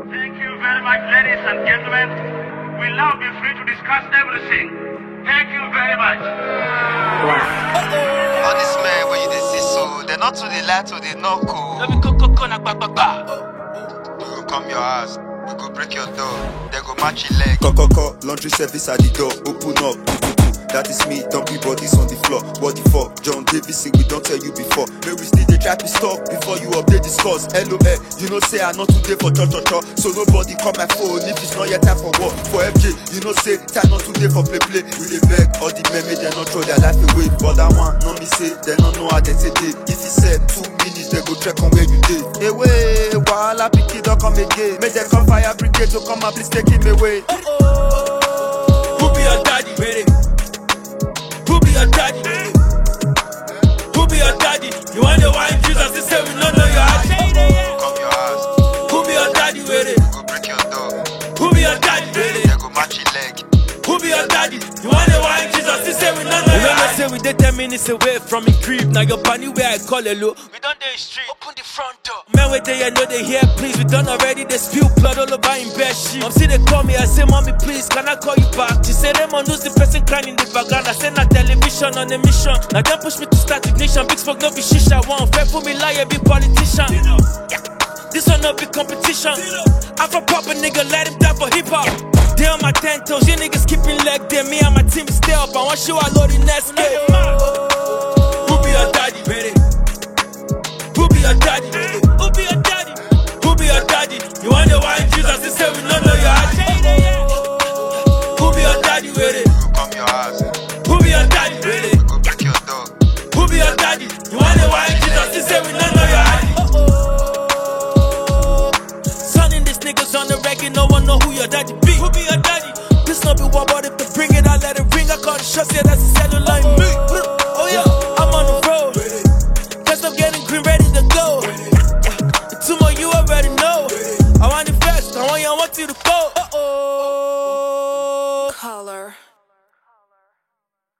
Thank you very much, ladies and gentlemen. We'll now be free to discuss everything. Thank you very much. All this man where you dey see so, they're not to the light or they not cool. Let me go na ba. We go come your house, we go break your door, they go match your leg. Coco, laundry service at the door, open up. That is me, dumpy bodies on the floor. What the fuck? John Davidson, we don't tell you before. May we still dey try to stop before you update discuss. LOL, you know say I not today for cho. So nobody call my phone if it's not yet time for work. For FJ, you know say time not today for play. We dey beg all the men, they not throw their life away. But that one, no me say, they don't know how they say day. If he said 2 minutes, they go check on where you did. Hey way, wahala picky don't come again. Make them come fire brigade to come and please take him away. Who be your daddy, baby? Who be your daddy? Who be your daddy? You want the wine Jesus? They say we don't know your heart. Come your house, Who be your daddy, baby? we go break your door, Who be your daddy, baby? they go match your leg. Who be your daddy? You want the wine Jesus? They say we don't know your heart. Say we dey 10 minutes away from your crib. Now your bunny where I call hello. We done the street. Open the front door. Man wait there, you know they hear please. We done already. They spill blood all over in bed sheet. See they call me. I say mommy please, can I call you back? She say them on who's the person crying in the background. I say na television on a mission. Now them push me to start ignition. Big smoke no be shisha. One fair for me lie be politician. Yeah. This one no be competition. I'm from pop a nigga, let him die for hip hop. They on my 10 toes, you niggas keeping leg there. Me and my team stay up. I want you all load the next game. Who be your daddy, baby? Who be your daddy? Who be your daddy? Who be your daddy? You want the wine Jesus? They say we don't know your heart. Who be your daddy, baby? We go come your house, Who be your daddy, baby? we go break your door, Who be your daddy? You want the wine Jesus? They say we don't know your heart. Son in these niggas on the record, no one know who your daddy be. Who be your daddy? This no be one, but if they bring it, I let it ring. I call the shots, yeah, that's a cellular in me. Oh yeah, I'm on the road. Guess I'm getting green, ready to go. The 2 more you already know. I want it fast, I want you to go.